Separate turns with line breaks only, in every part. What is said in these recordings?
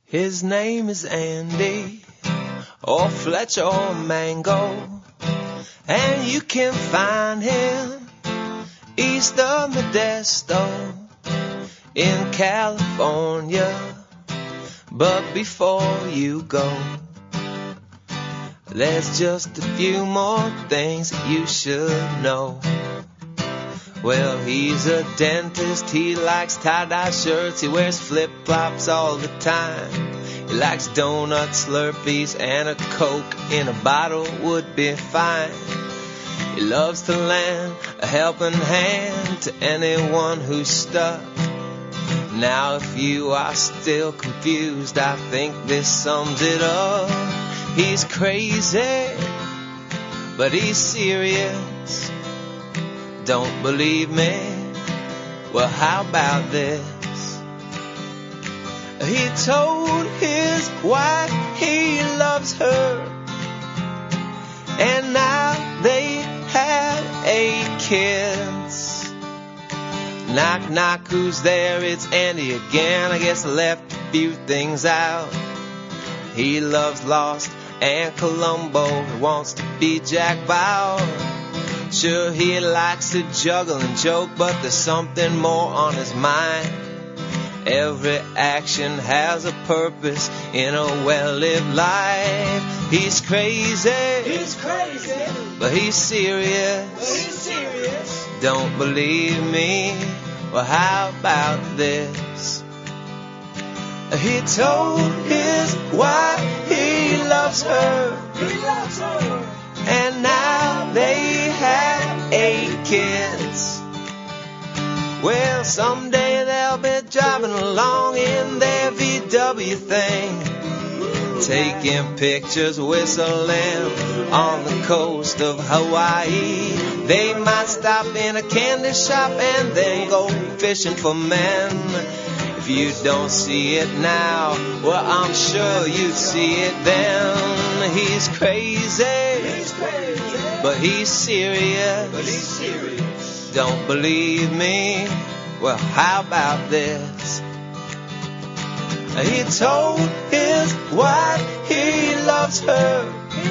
His name is Andy, or Fletcher, or Mango, and you can find him east of Modesto in California. But before you go, there's just a few more things that you should know. Well, he's a dentist, he likes tie-dye shirts, he wears flip-flops all the time. He likes donuts, Slurpees, and a Coke in a bottle would be fine. He loves to lend a helping hand to anyone who's stuck. Now if you are still confused, I think this sums it up. He's crazy, but he's serious. Don't believe me? Well, how about this? He told his wife he loves her, and now they have 8 kids. Knock, knock, who's there? It's Andy again. I guess I left a few things out. He loves Lost and Columbo. He wants to be Jack Bauer. Sure, he likes to juggle and joke, but there's something more on his mind. Every action has a purpose in a well-lived life. He's crazy, but he's serious. Don't believe me? Well, how about this? He told his wife he loves her, and now they have 8 kids. Well, someday they'll be driving along in their VW thing, taking pictures, whistling on the coast of Hawaii. They might stop in a candy shop and then go fishing for men. If you don't see it now, well, I'm sure you'd see it then. He's crazy, but he's serious. Don't believe me? Well, how about this? He told his wife he loves her,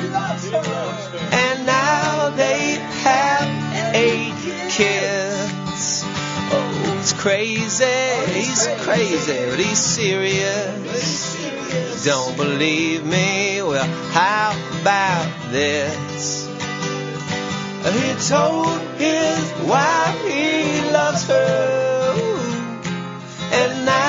and now they have 8 kids. Oh, he's crazy, but he's serious. Don't believe me? Well, how about this? He told his wife he loves her, and now